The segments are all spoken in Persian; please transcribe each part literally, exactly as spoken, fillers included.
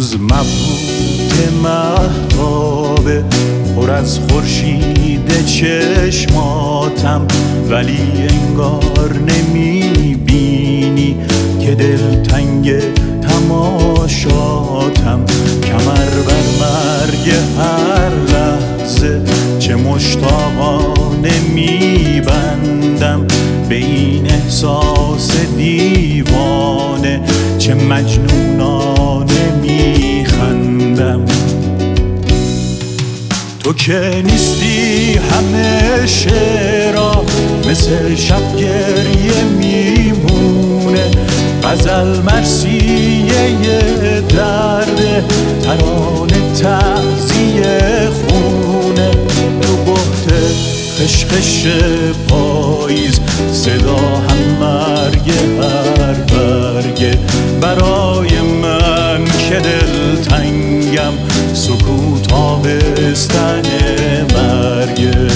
هنوز مبهوت مهتابه، پر از خورشید چشماتم، ولی انگار نمیبینی که دلتنگ تماشاتم. کمر بر مرگ هر لحظه چه مشتاقانه میبندم، به این احساس دیوانه چه مجنونانه میخندم. تو که نیستی همه شعرها مثل شب گریه میمونه، غزل مرثیه درده، ترانه تعزیه خونه. تو بهت خشخش پاییز صدا هم مرگ هر برگه، برای من که دلتنگم سکوت آبستن مرگه.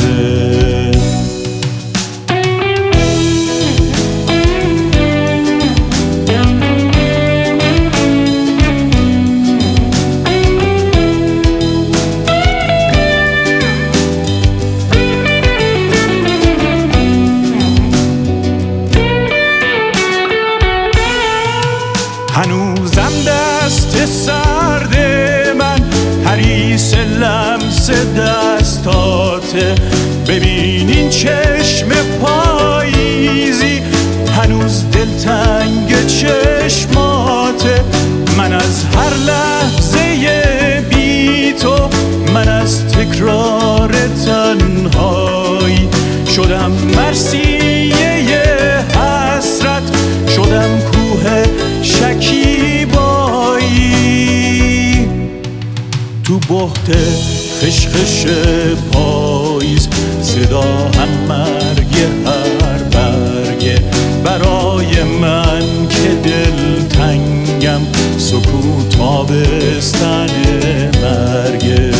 هنوزم دست سرد من حریص لمس دستاته، ببین این چشم پاییزی هنوز دلتنگ چشماته. من از هر لحظه بی تو، من از تکرار تنهایی شدم مرثیه حسرت، شدم کوه شکیبایی. تو بهت خشخش پاییز صدا هم مرگ هر برگه، برای من که دلتنگم سکوت آبستن مرگه.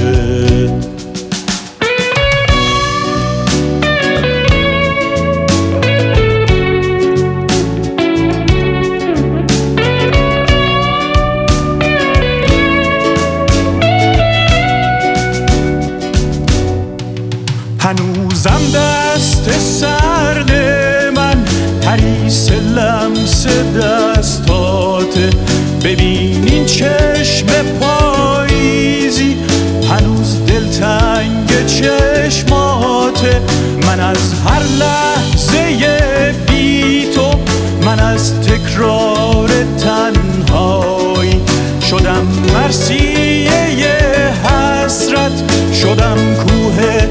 هنوزم دست سرد من حریص لمس دستاته، ببین این چشم پاییزی هنوز دلتنگ چشماته. من از هر لحظه بی تو، من از تکرار تنهایی شدم مرثیه حسرت، شدم کوه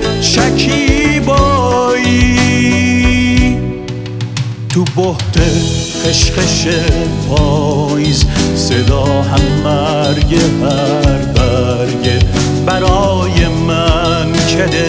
شکیبایی. تو بهت خشخش پاییز صدا هم مرگ هر برگه، برای من که